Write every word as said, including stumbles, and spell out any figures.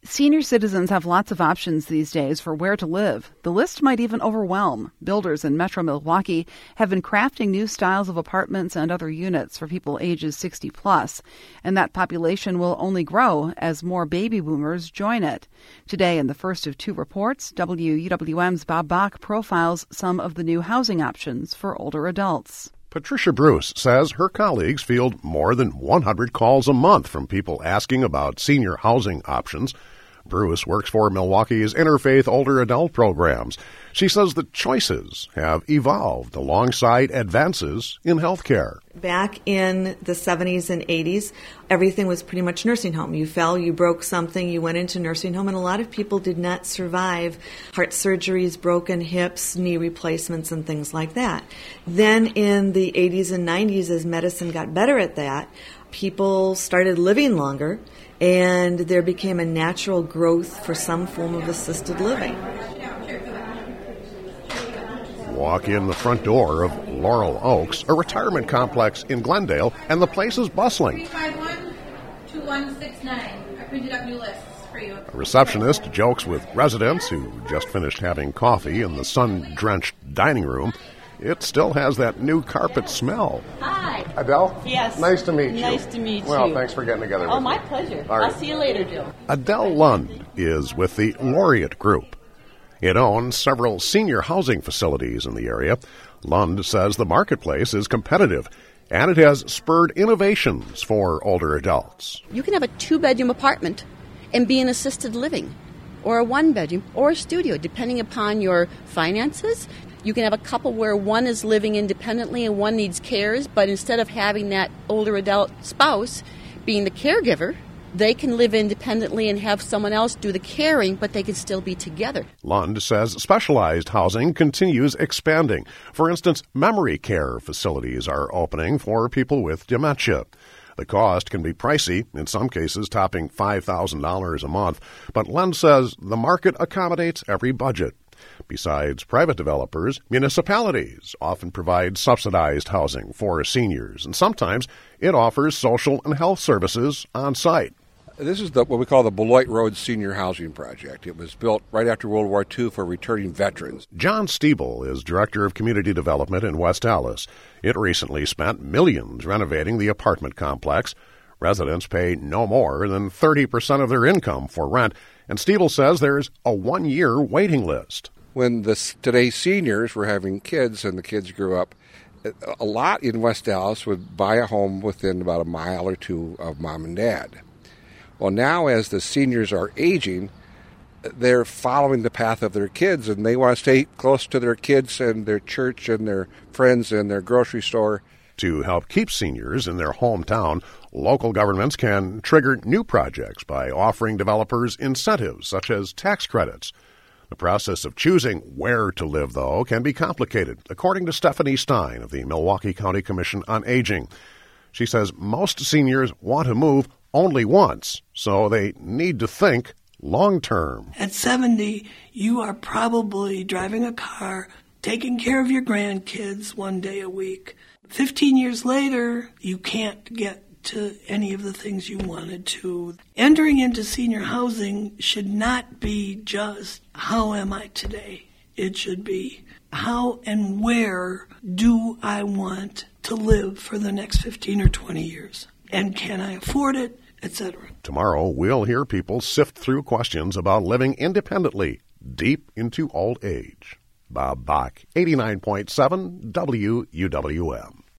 Senior citizens have lots of options these days for where to live. The list might even overwhelm. Builders in Metro Milwaukee have been crafting new styles of apartments and other units for people ages sixty plus, and that population will only grow as more baby boomers join it. Today, in the first of two reports, W U W M's Bob Bach profiles some of the new housing options for older adults. Patricia Bruce says her colleagues field more than one hundred calls a month from people asking about senior housing options. Bruce works for Milwaukee's Interfaith Older Adult programs. She says the choices have evolved alongside advances in healthcare. Back in the seventies and eighties, everything was pretty much nursing home. You fell, you broke something, you went into nursing home, and a lot of people did not survive heart surgeries, broken hips, knee replacements, and things like that. Then in the eighties and nineties, as medicine got better at that, people started living longer, and there became a natural growth for some form of assisted living. Walk in the front door of Laurel Oaks, a retirement complex in Glendale, and the place is bustling. three five one, two one six nine. I printed up new lists for you. A receptionist jokes with residents who just finished having coffee in the sun-drenched dining room. It still has that new carpet smell. Hi. Adele? Yes. Nice to meet you. Nice to meet you. Well, thanks for getting together Oh, with my me. pleasure. All right. I'll see you later, Joe. Adele Lund is with the Laureate Group. It owns several senior housing facilities in the area. Lund says the marketplace is competitive, and it has spurred innovations for older adults. You can have a two-bedroom apartment and be in assisted living, or a one-bedroom, or a studio, depending upon your finances. You can have a couple where one is living independently and one needs cares, but instead of having that older adult spouse being the caregiver, they can live independently and have someone else do the caring, but they can still be together. Lund says specialized housing continues expanding. For instance, memory care facilities are opening for people with dementia. The cost can be pricey, in some cases topping five thousand dollars a month, but Lund says the market accommodates every budget. Besides private developers, municipalities often provide subsidized housing for seniors, and sometimes it offers social and health services on site. This is the, what we call the Beloit Road Senior Housing Project. It was built right after World War Two for returning veterans. John Stiebel is Director of Community Development in West Allis. It recently spent millions renovating the apartment complex. Residents pay no more than thirty percent of their income for rent, and Stiebel says there's a one-year waiting list. When the, today's seniors were having kids and the kids grew up, a lot in West Allis would buy a home within about a mile or two of mom and dad. Well, now as the seniors are aging, they're following the path of their kids, and they want to stay close to their kids and their church and their friends and their grocery store. To help keep seniors in their hometown, local governments can trigger new projects by offering developers incentives such as tax credits. The process of choosing where to live, though, can be complicated, according to Stephanie Stein of the Milwaukee County Commission on Aging. She says most seniors want to move only once, so they need to think long-term. At seventy, you are probably driving a car, taking care of your grandkids one day a week. Fifteen years later, you can't get to any of the things you wanted to. Entering into senior housing should not be just, how am I today? It should be, how and where do I want to live for the next fifteen or twenty years? And can I afford it, et cetera. Tomorrow, we'll hear people sift through questions about living independently deep into old age. Bob Bach, eighty-nine point seven W U W M.